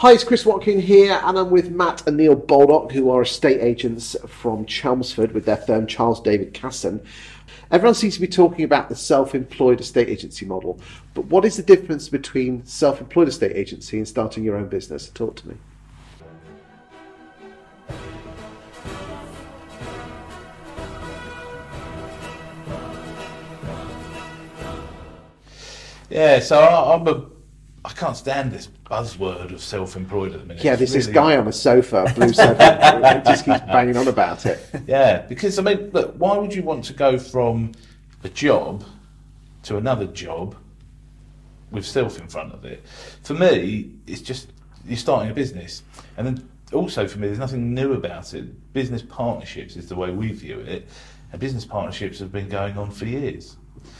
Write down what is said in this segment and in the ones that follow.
Hi, it's Chris Watkin here, and I'm with Matt and Neil Baldock, who are estate agents from Chelmsford with their firm Charles David Casson. Everyone seems to be talking about the self-employed estate agency model, but what is the difference between self-employed estate agency and starting your own business? Talk to me. Yeah, so I can't stand this buzzword of self-employed at the minute. Yeah, there's this guy on a sofa, blue sofa, who just keeps banging on about it. Yeah, because, I mean, look, why would you want to go from a job to another job with self in front of it? For me, it's just, you're starting a business. And then also for me, there's nothing new about it. Business partnerships is the way we view it. And business partnerships have been going on for years.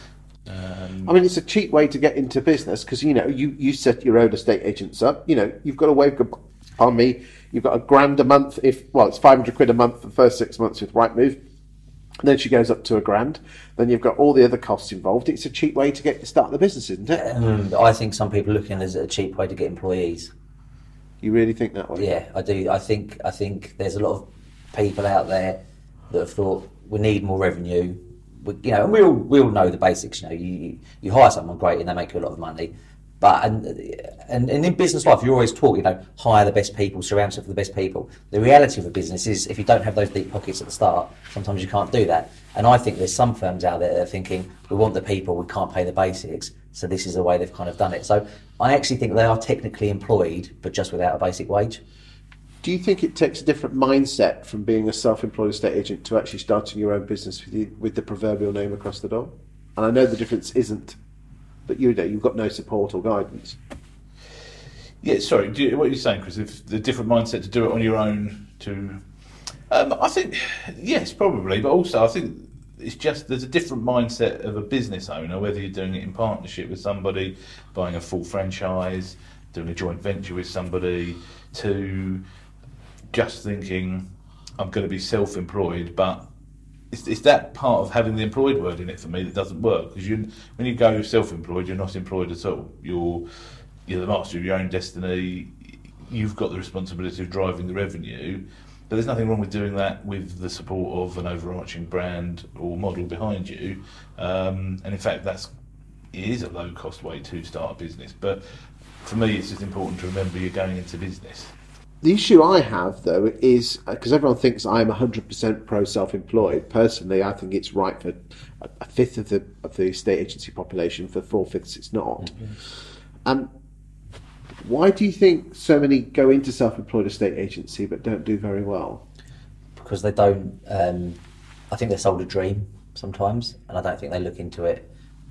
I mean, it's a cheap way to get into business because, you know, you set your own estate agents up. You know, you've got to wave upon me. You've got £1,000 a month. It's £500 a month for the first 6 months with Rightmove. And then she goes up to £1,000. Then you've got all the other costs involved. It's a cheap way to start the business, isn't it? I think some people are looking at it as a cheap way to get employees. You really think that way? Yeah, I do. I think there's a lot of people out there that have thought we need more revenue. You know, and we all know the basics. You know, you hire someone great and they make you a lot of money, but and in business life you always talk. You know, hire the best people, surround yourself with the best people. The reality of a business is if you don't have those deep pockets at the start, sometimes you can't do that. And I think there's some firms out there that are thinking we want the people, we can't pay the basics, so this is the way they've kind of done it. So I actually think they are technically employed, but just without a basic wage. Do you think it takes a different mindset from being a self-employed estate agent to actually starting your own business with the proverbial name across the door? And I know the difference isn't that you've got no support or guidance. Yeah, sorry, what are you saying, Chris? If the different mindset to do it on your own I think, yes, probably, but also I think it's just there's a different mindset of a business owner, whether you're doing it in partnership with somebody, buying a full franchise, doing a joint venture with somebody, to just thinking I'm going to be self-employed, but it's that part of having the employed word in it for me that doesn't work, because when you go self-employed, you're not employed at all. You're the master of your own destiny. You've got the responsibility of driving the revenue, but there's nothing wrong with doing that with the support of an overarching brand or model behind you. And in fact, it is a low-cost way to start a business. But for me, it's just important to remember you're going into business. The issue I have, though, is because everyone thinks I'm 100% pro self-employed. Personally, I think it's right for a fifth of the estate agency population. For 4/5 it's not. Mm-hmm. Why do you think so many go into self-employed estate agency but don't do very well? Because they don't. I think they're sold a dream sometimes, and I don't think they look into it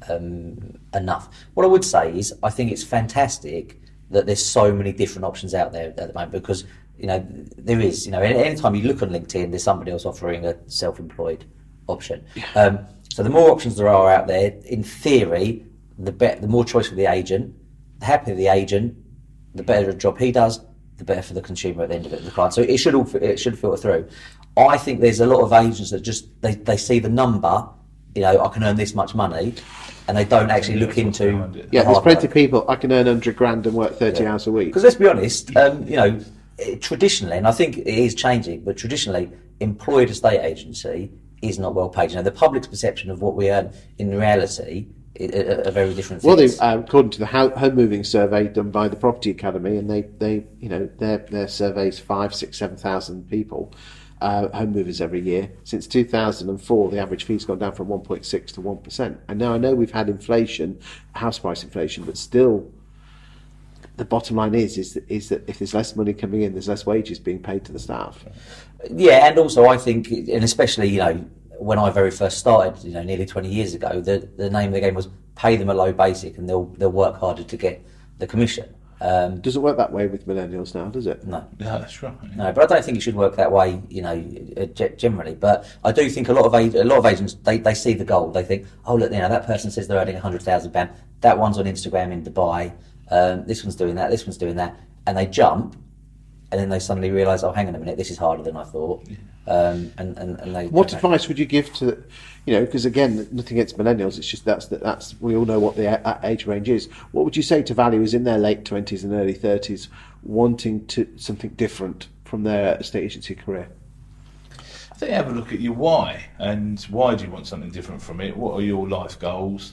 enough. What I would say is, I think it's fantastic that there's so many different options out there at the moment, because, you know, there is, you know, anytime you look on LinkedIn, there's somebody else offering a self-employed option. So the more options there are out there, in theory, the more choice for the agent, the happier the agent, the better job he does, the better for the consumer at the end of it, the client. So it should filter through. I think there's a lot of agents that just, they see the number, you know, I can earn this much money, and they don't actually look into... Yeah, there's plenty of people, I can earn 100 grand and work 30 hours a week. Because let's be honest, you know, traditionally, and I think it is changing, but traditionally, employed estate agency is not well paid. You know, the public's perception of what we earn in reality are very different things. Well, according to the home moving survey done by the Property Academy, and they you know, their surveys 5,000, 6,000, 7,000 people, home movers every year. Since 2004, the average fee's gone down from 1.6 to 1%. And now I know we've had inflation, house price inflation, but still, the bottom line is that if there's less money coming in, there's less wages being paid to the staff. Yeah, and also I think, and especially, you know, when I very first started, you know, nearly 20 years ago, the name of the game was pay them a low basic and they'll work harder to get the commission. Doesn't work that way with millennials now, does it? No. Yeah, that's right. Yeah. No, but I don't think it should work that way, you know, generally. But I do think a lot of agents, they see the goal. They think, oh, look, you know, that person says they're earning £100,000. That one's on Instagram in Dubai. This one's doing that. This one's doing that. And they jump. and then they suddenly realise, oh, hang on a minute, this is harder than I thought. And they. What advice would you give to, because again, nothing against millennials, it's just that's we all know what the age range is. What would you say to valuers in their late 20s and early 30s wanting something different from their estate agency career? I think have a look at your why, and why do you want something different from it? What are your life goals?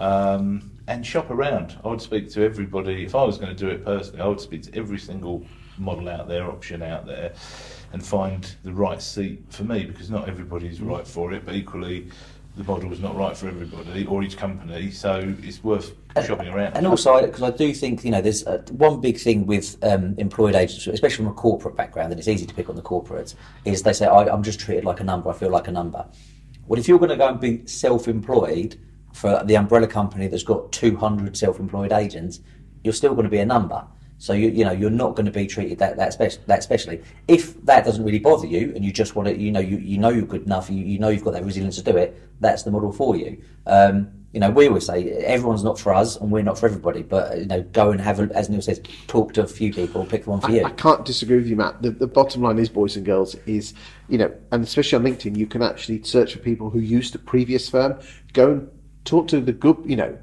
And shop around. I would speak to everybody. If I was going to do it personally, I would speak to every single model out there, option out there, and find the right seat for me, because not everybody's right for it, but equally the model is not right for everybody or each company, so it's worth shopping around. And also, because I do think, there's one big thing with employed agents, especially from a corporate background, and it's easy to pick on the corporates, is they say, I'm just treated like a number, I feel like a number. Well, if you're going to go and be self-employed for the umbrella company that's got 200 self-employed agents, you're still going to be a number. So you're not going to be treated that specially. If that doesn't really bother you, and you just want to, you know you're good enough, you know you've got that resilience to do it, that's the model for you. We always say everyone's not for us and we're not for everybody, but go and have, as Neil says, talk to a few people, pick the one for you. I can't disagree with you, Matt. The bottom line is, boys and girls, is and especially on LinkedIn, you can actually search for people who used a previous firm. Go and talk to the good, your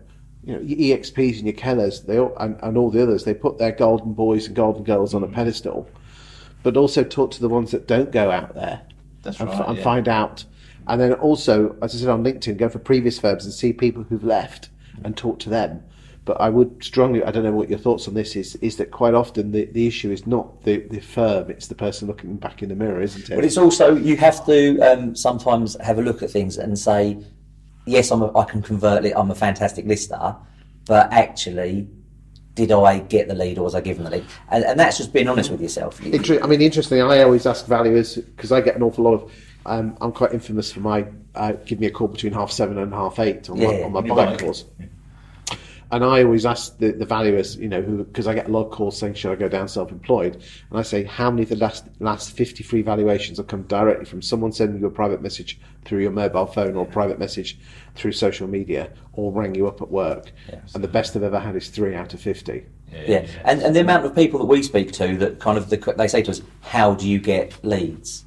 EXPs and your Kellers, they all, and all the others. They put their golden boys and golden girls on a pedestal, but also talk to the ones that don't go out there. And find out. And then also, as I said on LinkedIn, go for previous firms and see people who've left and talk to them. But I would strongly, I don't know what your thoughts on this is that quite often the issue is not the firm, it's the person looking back in the mirror, isn't it? But it's also, you have to sometimes have a look at things and say, yes, I can convert it, I'm a fantastic lister, but actually, did I get the lead or was I given the lead? And that's just being honest with yourself. Interestingly, I always ask valuers, because I get an awful lot of, I'm quite infamous for my, give me a call between 7:30 and 8:30 on my buying calls. Yeah. And I always ask the valuers, because I get a lot of calls saying, should I go down self-employed? And I say, how many of the last 50 free valuations have come directly from someone sending you a private message through your mobile phone or a private message through social media or rang you up at work? Yes. And the best I've ever had is 3 out of 50. Yeah. And the amount of people that we speak to that kind of, they say to us, how do you get leads?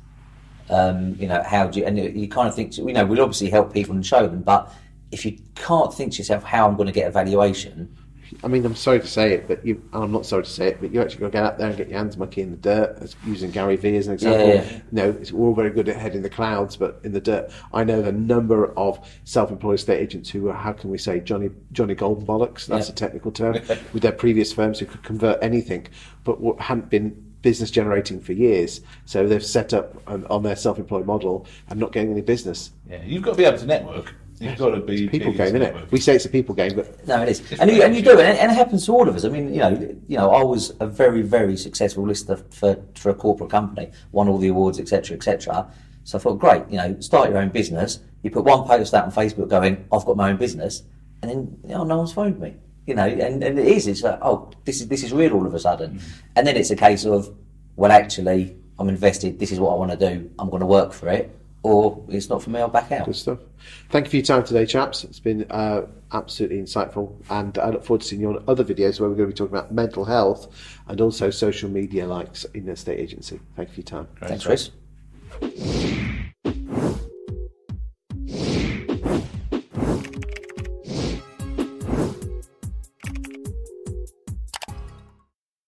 How do you, and you kind of think, we'll obviously help people and show them, but if you can't think to yourself how I'm going to get a valuation. I'm sorry to say it, but I'm not sorry to say it, but you actually got to get out there and get your hands mucky in the dirt, using Gary Vee as an example. Yeah. We're all very good at head in the clouds, but in the dirt. I know a number of self-employed estate agents who are, how can we say, Johnny Golden Bollocks, that's a technical term, with their previous firms who could convert anything, but hadn't been business generating for years. So they've set up on their self-employed model and not getting any business. Yeah, you've got to be able to network. You've got to be people game, isn't it? We say it's a people game, but no, it is, and you do, and it happens to all of us. I was a very, very successful lister for a corporate company, won all the awards, etc., etc. So I thought, great, start your own business. You put one post out on Facebook going, I've got my own business, and then no one's phoned me. And it is. It's like, this is real all of a sudden, and then it's a case of, well, actually, I'm invested. This is what I want to do. I'm going to work for it. Or it's not for me, I'll back out. Good stuff. Thank you for your time today, chaps. It's been absolutely insightful, and I look forward to seeing you on other videos where we're going to be talking about mental health and also social media likes in the estate agency. Thank you for your time. Thanks, Chris.